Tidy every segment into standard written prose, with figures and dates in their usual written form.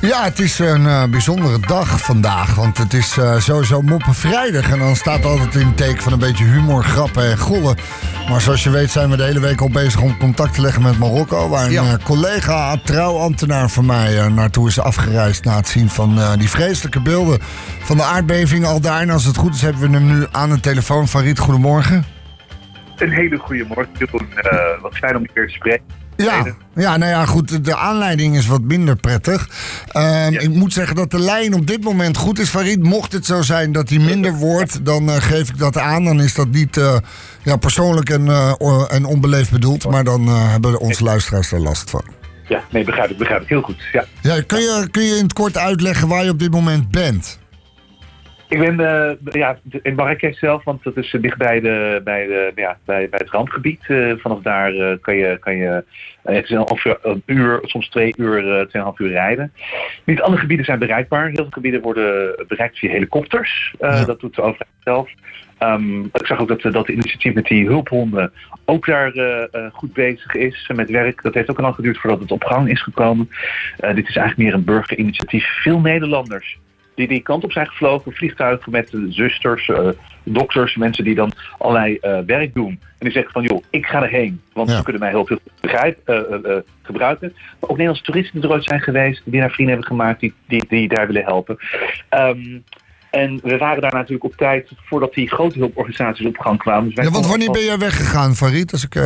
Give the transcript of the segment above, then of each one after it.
Ja, het is een bijzondere dag vandaag, want het is sowieso Moppenvrijdag. En dan staat altijd in het teken van een beetje humor, grappen en gollen. Maar zoals je weet zijn we de hele week al bezig om contact te leggen met Marokko. Waar een collega, trouwambtenaar van mij, naartoe is afgereisd na het zien van die vreselijke beelden van de aardbeving al daar. En als het goed is hebben we hem nu aan de telefoon. Farid, goedemorgen. Een hele goede morgen, Jeroen. Wat fijn om je weer te spreken. Ja, nou ja, goed. De aanleiding is wat minder prettig. Ik moet zeggen dat de lijn op dit moment goed is, Farid. Mocht het zo zijn dat die minder wordt, dan geef ik dat aan. Dan is dat niet persoonlijk en onbeleefd bedoeld. Maar dan hebben onze luisteraars er last van. Ja, nee, begrijp ik heel goed. Ja, kun je in het kort uitleggen waar je op dit moment bent? Ik ben in Marrakesh zelf, want dat is dicht bij het randgebied. Vanaf daar kan je het is een uur, soms 2 uur, 2,5 uur rijden. Niet alle gebieden zijn bereikbaar. Heel veel gebieden worden bereikt via helikopters. Dat doet de overheid zelf. Ik zag ook dat de initiatief met die hulphonden ook daar goed bezig is met werk. Dat heeft ook al lang geduurd voordat het op gang is gekomen. Dit is eigenlijk meer een burgerinitiatief. Veel Nederlanders die kant op zijn gevlogen, vliegtuigen met zusters, dokters, mensen die dan allerlei werk doen. En die zeggen van, joh, ik ga erheen, want ze kunnen mij heel veel gebruiken. Maar ook Nederlandse toeristen die er ooit zijn geweest, die naar vrienden hebben gemaakt, die daar willen helpen. En we waren daar natuurlijk op tijd voordat die grote hulporganisaties op gang kwamen. Dus want wanneer ben jij weggegaan, Farid? Als ik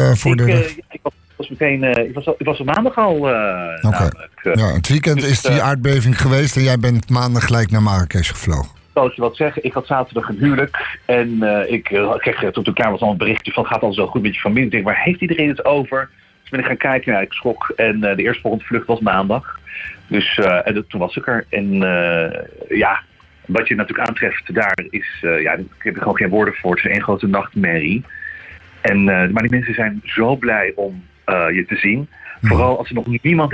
ik was op maandag al. Het weekend is die aardbeving geweest en jij bent maandag gelijk naar Marrakesh gevlogen. Zal ik je wat zeggen? Ik had zaterdag een huwelijk en ik kreeg toen klaar was al een berichtje van gaat alles wel goed met je familie. Ik denk, waar heeft iedereen het over? Dus ben ik gaan kijken, ik schrok en de eerstvolgende vlucht was maandag. Dus toen was ik er en wat je natuurlijk aantreft daar is, ik heb er gewoon geen woorden voor. Het is één grote nachtmerrie. Maar die mensen zijn zo blij om je te zien. Vooral als ze nog niemand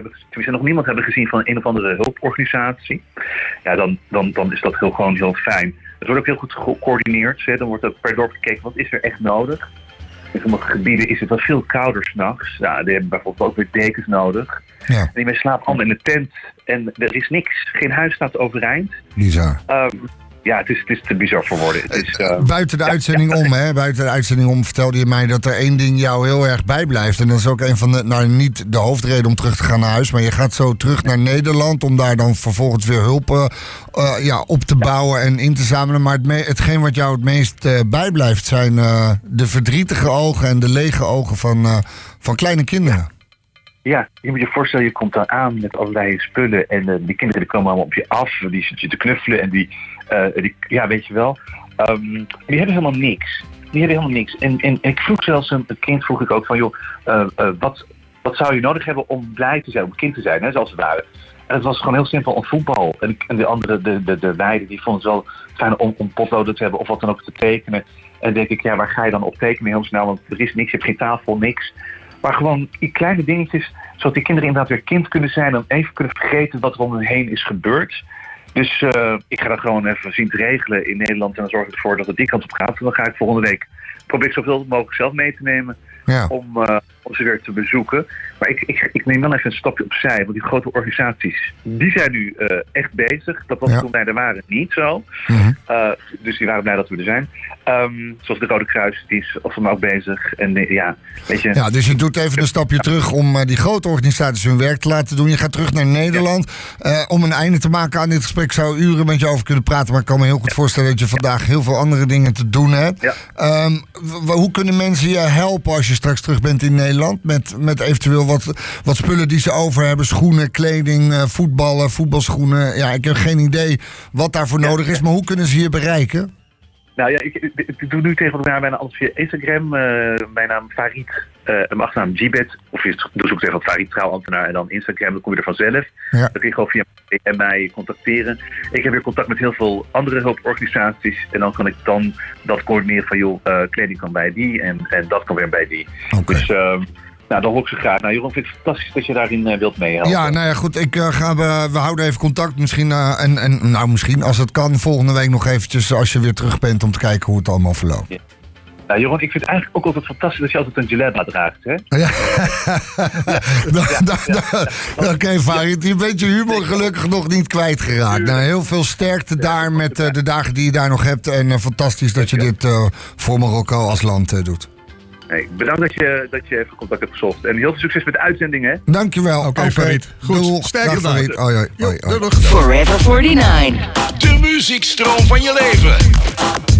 hebben gezien van een of andere hulporganisatie. Ja, dan is dat gewoon heel fijn. Het wordt ook heel goed gecoördineerd. Dan wordt ook per dorp gekeken, wat is er echt nodig? In sommige gebieden is het wel veel kouder 's nachts. Ja, die hebben bijvoorbeeld ook weer dekens nodig. Ja. En die mensen slapen allemaal in de tent. En er is niks. Geen huis staat overeind. Bizar. Het is te bizar voor woorden. Buiten de uitzending om vertelde je mij dat er één ding jou heel erg bijblijft. En dat is ook een van de, niet de hoofdreden om terug te gaan naar huis. Maar je gaat zo terug naar Nederland om daar dan vervolgens weer hulp op te bouwen en in te zamelen. Maar hetgeen wat jou het meest bijblijft zijn de verdrietige ogen en de lege ogen van kleine kinderen. Ja, je moet je voorstellen, je komt daar aan met allerlei spullen en die kinderen die komen allemaal op je af, die zitten je te knuffelen en die weet je wel. Die hebben helemaal niks. En ik vroeg zelfs een kind ook van, joh, wat zou je nodig hebben om blij te zijn, om kind te zijn, hè, zoals ze waren. En het was gewoon heel simpel, een voetbal. En de andere, de meiden, die vonden het wel fijn om potloden te hebben of wat dan ook te tekenen. En denk ik, waar ga je dan op tekenen heel snel, want er is niks, je hebt geen tafel, niks. Maar gewoon die kleine dingetjes, zodat die kinderen inderdaad weer kind kunnen zijn en even kunnen vergeten wat er om hen heen is gebeurd. Dus ik ga dat gewoon even zien te regelen in Nederland en dan zorg ik ervoor dat het die kant op gaat. En dan ga ik volgende week proberen zoveel mogelijk zelf mee te nemen om ze weer te bezoeken. Maar ik neem dan even een stapje opzij, want die grote organisaties, die zijn nu echt bezig. Dat was toen wij er waren niet zo. Mm-hmm. Dus die waren blij dat we er zijn. Zoals de Rode Kruis, die is ook bezig. En weet je. Ja, dus je doet even een stapje terug om die grote organisaties hun werk te laten doen. Je gaat terug naar Nederland. Om een einde te maken aan dit gesprek zou uren met je over kunnen praten. Maar ik kan me heel goed voorstellen dat je vandaag heel veel andere dingen te doen hebt. Ja. Hoe kunnen mensen je helpen als je straks terug bent in Nederland? Met eventueel wat spullen die ze over hebben. Schoenen, kleding, voetballen, voetbalschoenen. Ja, ik heb geen idee wat daarvoor nodig is. Maar hoe kunnen ze je bereiken? Nou ja, ik doe nu tegenwoordig bijna alles via Instagram. Mijn naam Farid, mijn achternaam Jibet. Of je zoekt tegen wat Farid trouwambtenaar en dan Instagram, dan kom je er vanzelf. Ja. Dan kun je gewoon via mij contacteren. Ik heb weer contact met heel veel andere hulporganisaties. En dan kan ik dat coördineren van, joh, kleding kan bij die en dat kan weer bij die. Okay. Dus dat hoor ik ze graag. Nou, Jeroen, vind ik het fantastisch dat je daarin wilt meehelpen. Ja, nou ja, goed. We houden even contact. Misschien, misschien als het kan, volgende week nog eventjes als je weer terug bent om te kijken hoe het allemaal verloopt. Ja. Nou, Jeroen, ik vind het eigenlijk ook altijd fantastisch dat je altijd een Geleba draagt, hè? Ja. Oké, Farid, je bent je humor gelukkig nog niet kwijtgeraakt. Nou, heel veel sterkte daar met de dagen die je daar nog hebt. En fantastisch dat je dit voor Marokko als land doet. Nee, bedankt dat je even contact hebt gezocht. En heel veel succes met de uitzending, hè? Dankjewel. Oké, Farid. Goed, sterker dan. Farid. Oi. Forever 49. De muziekstroom van je leven.